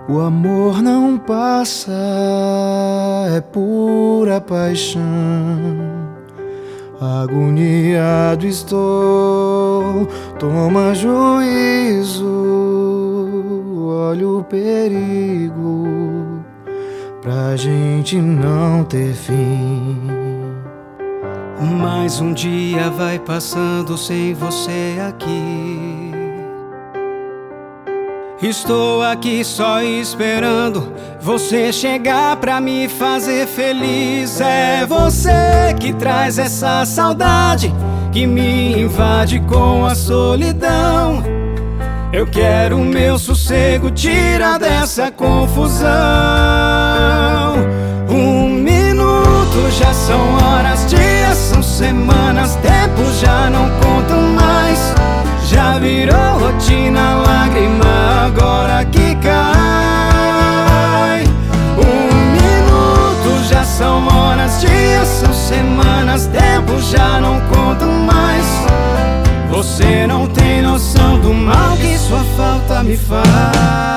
O amor não passa, é pura paixão. Agoniado estou, toma juízo, olha o perigo, pra gente não ter fim. Mais um dia vai passando sem você aqui. Estou aqui só esperando você chegar pra me fazer feliz. É você que traz essa saudade que me invade com a solidão. Eu quero o meu sossego, tira dessa confusão. Um minuto já são horas, dias são semanas, tempo já não contam mais. Já virou rotina, lágrima agora que cai. Um minuto já são horas, dias são semanas, tempo já não contam mais. Você não tem noção do mal que sua falta me faz.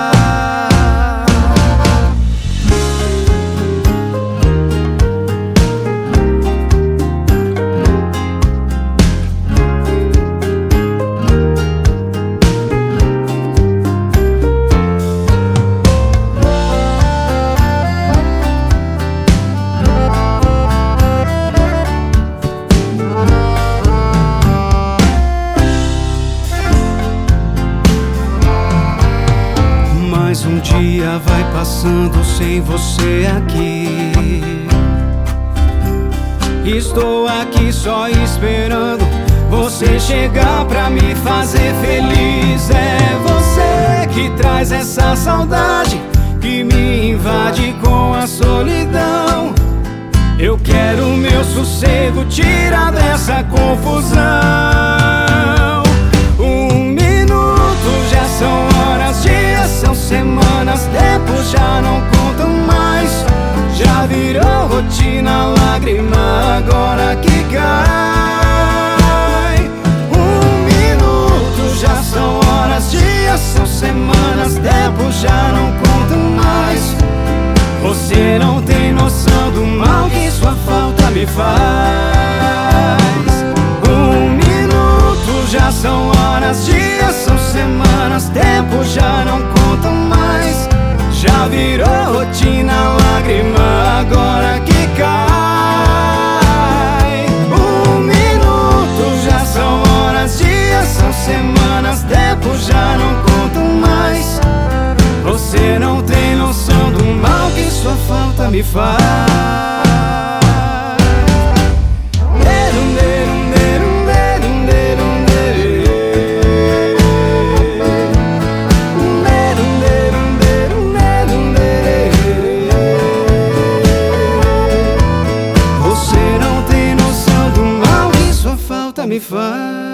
Mais um dia vai passando sem você aqui. Estou aqui só esperando você chegar pra me fazer feliz. É você que traz essa saudade que me invade com a solidão. Eu quero o meu sossego, tira dessa confusão. Um minuto já são horas, dias são semanas, tempo já não contam mais. Já virou rotina, lágrima agora que cai. Um minuto já são horas, dias são semanas, tempo já não contam mais. Você não tem noção do mal que sua falta me faz. Um minuto já são horas, dias são semanas, tempo já não contam mais. Já virou rotina, lágrima agora que cai. Um minuto já são horas, dias são semanas, tempo já não contam mais. Você não tem noção do mal que sua falta me faz. Você não tem noção do mal que sua falta me faz.